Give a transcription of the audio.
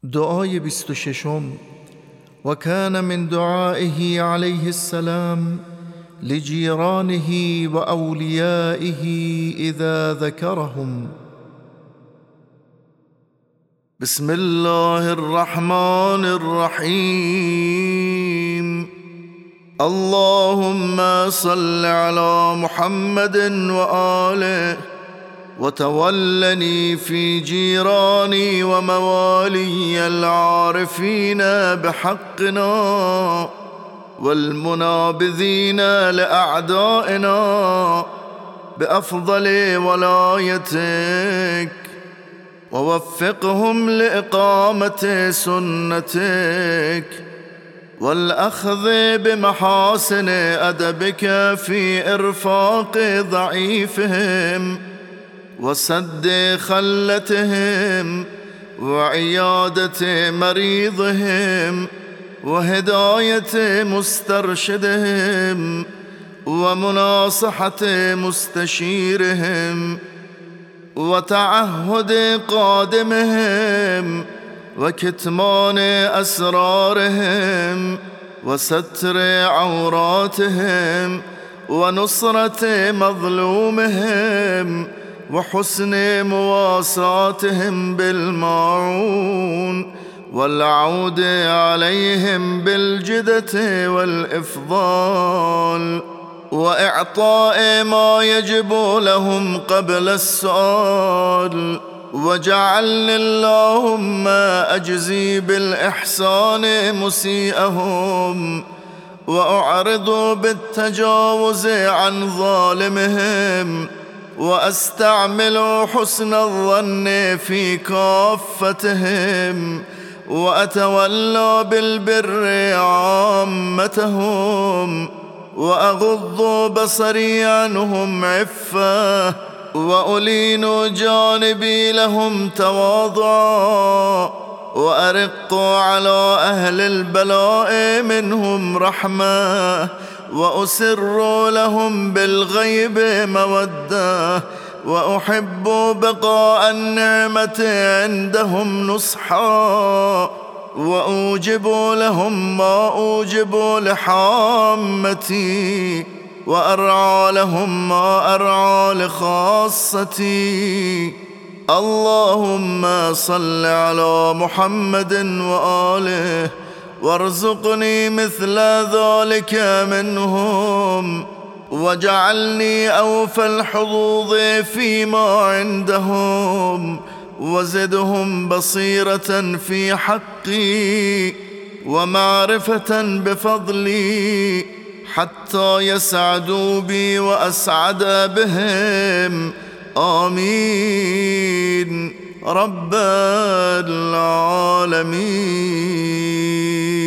دعای 26. وكان من دعائه عليه السلام لجيرانه وأوليائه إذا ذكرهم: بسم الله الرحمن الرحيم. اللهم صل على محمد وآله وتولني في جيراني وموالي العارفين بحقنا والمنابذين لأعدائنا بأفضل ولايتك، ووفقهم لإقامة سنتك والأخذ بمحاسن أدبك في إرفاق ضعيفهم وسد خلتهم وعيادة مريضهم وهداية مسترشدهم ومناصحة مستشيرهم وتعهد قادمهم وكتمان أسرارهم وستر عوراتهم ونصرة مظلومهم وحسن مواساتهم بالماعون والعود عليهم بالجدة والإفضال وإعطاء ما يجب لهم قبل السؤال. واجعلني اللهم أجزي بالإحسان مسيئهم وأعرض بالتجاوز عن ظالمهم وأستعمل حسن الظن في كافتهم وأتولى بالبر عامتهم وأغض بصري عنهم عفة وألين جانبي لهم تواضعا وأرق على أهل البلاء منهم رحمة وأسر لهم بالغيب مودة وأحب بقاء النعمة عندهم نصحا وأوجب لهم ما أوجب لحامتي وأرعى لهم ما أرعى لخاصتي. اللهم صل على محمد وآله وارزقني مثل ذلك منهم واجعلني أوفى الحظوظ فيما عندهم وزدهم بصيرة في حقي ومعرفة بفضلي حتى يسعدوا بي وأسعد بهم. آمين رب العالمين.